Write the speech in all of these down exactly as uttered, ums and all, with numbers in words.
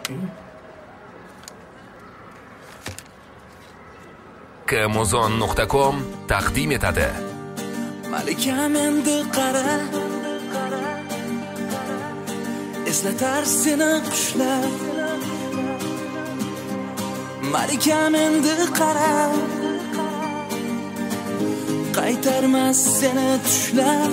Kamozon nuqta com taqdim etadi. Malikam endi qara, eslatar seni qushlar. Malikam endi qara, qaytarmas seni tushlar.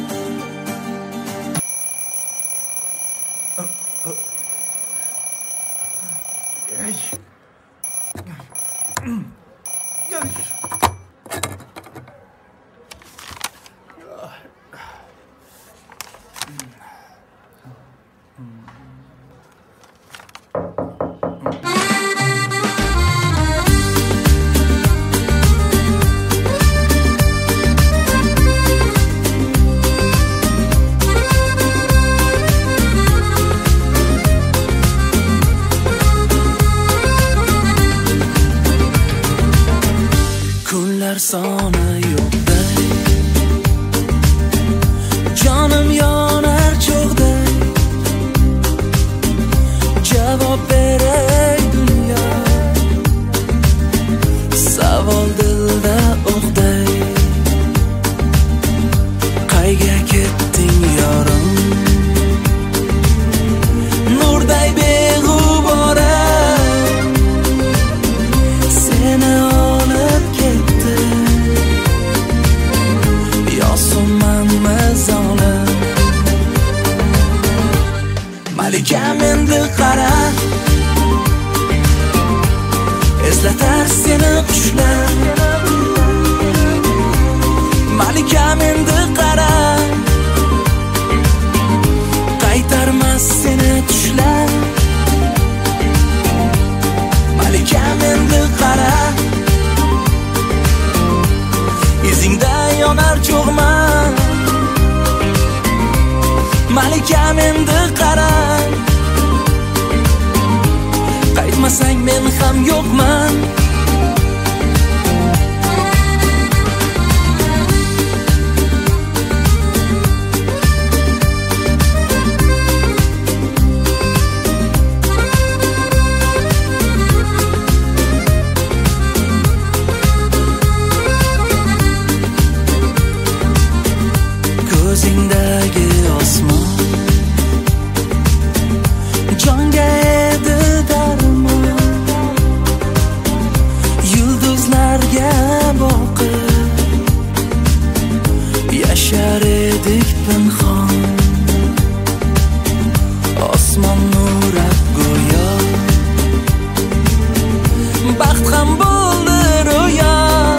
Kunlar soni yo'qday, jonim yonar cho'g'day. Javob beray dunyo, savol dilda o'qday. Qayga ketding yorim, nurday beg'ubora. Seni olib ketdi, yo'qman mazolim. Malikam endi qara, eslatar seni qushlar. Malikam endi qara, qaytarmas seni tushlar. Malikam endi qara, izingda yonar cho'g'man. Malikam endi qara, qaytmasang men ham yo'qman. Ko'zingdagi osmon jonga edi darmon. Yulduzlarga boqib yashar edik pinhon. Osmon nurab go'yo, baxt ham bo'ldi ro'yo.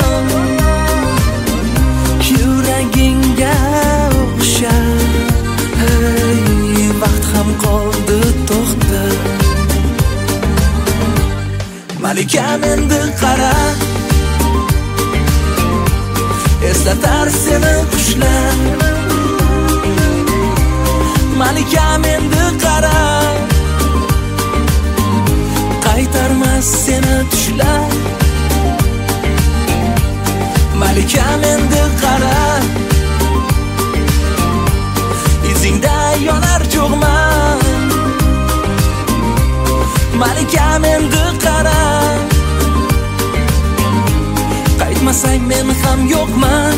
Yuragingga hey, vaqt ham qoldi to'xtab. Malikam endi qara, eslatar seni qushlar. Malikam endi qara, qaytarmas seni tushlar. Malikam endi qara, izingda yonar cho'g'man. Malikam endi qara, qaytmasang men ham yo'qman.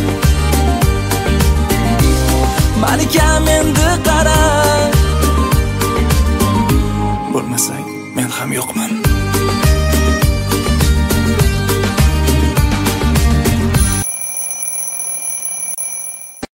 Malikam endi qara, bo'lmasang men ham yo'qman.